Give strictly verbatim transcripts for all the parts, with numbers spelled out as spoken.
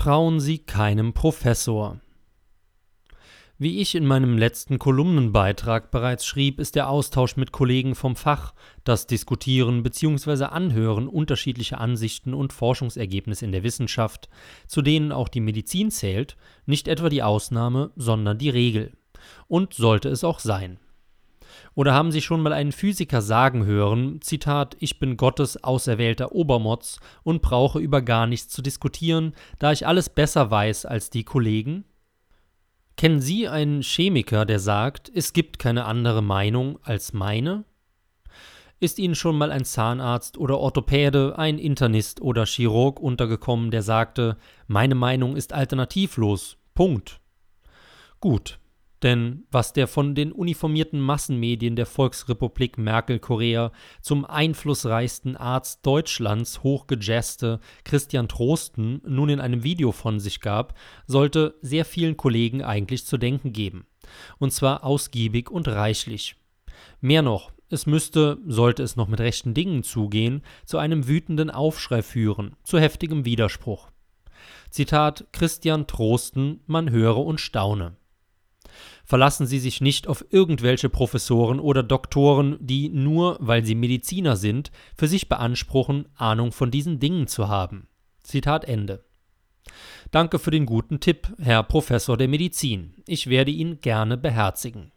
Vertrauen Sie keinem Professor. Wie ich in meinem letzten Kolumnenbeitrag bereits schrieb, ist der Austausch mit Kollegen vom Fach, das Diskutieren bzw. Anhören unterschiedlicher Ansichten und Forschungsergebnisse in der Wissenschaft, zu denen auch die Medizin zählt, nicht etwa die Ausnahme, sondern die Regel. Und sollte es auch sein. Oder haben Sie schon mal einen Physiker sagen hören, Zitat, ich bin Gottes auserwählter Obermotz und brauche über gar nichts zu diskutieren, da ich alles besser weiß als die Kollegen? Kennen Sie einen Chemiker, der sagt, es gibt keine andere Meinung als meine? Ist Ihnen schon mal ein Zahnarzt oder Orthopäde, ein Internist oder Chirurg untergekommen, der sagte, meine Meinung ist alternativlos, Punkt. Gut, denn was der von den uniformierten Massenmedien der Volksrepublik Merkel-Korea zum einflussreichsten Arzt Deutschlands hochgejazzte Christian Drosten nun in einem Video von sich gab, sollte sehr vielen Kollegen eigentlich zu denken geben. Und zwar ausgiebig und reichlich. Mehr noch, es müsste, sollte es noch mit rechten Dingen zugehen, zu einem wütenden Aufschrei führen, zu heftigem Widerspruch. Zitat Christian Drosten, man höre und staune. Verlassen Sie sich nicht auf irgendwelche Professoren oder Doktoren, die nur, weil sie Mediziner sind, für sich beanspruchen, Ahnung von diesen Dingen zu haben. Zitat Ende. Danke für den guten Tipp, Herr Professor der Medizin. Ich werde ihn gerne beherzigen.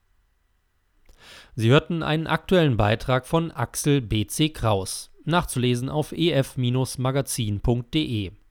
Sie hörten einen aktuellen Beitrag von Axel B C Kraus, nachzulesen auf e f Bindestrich magazin punkt de.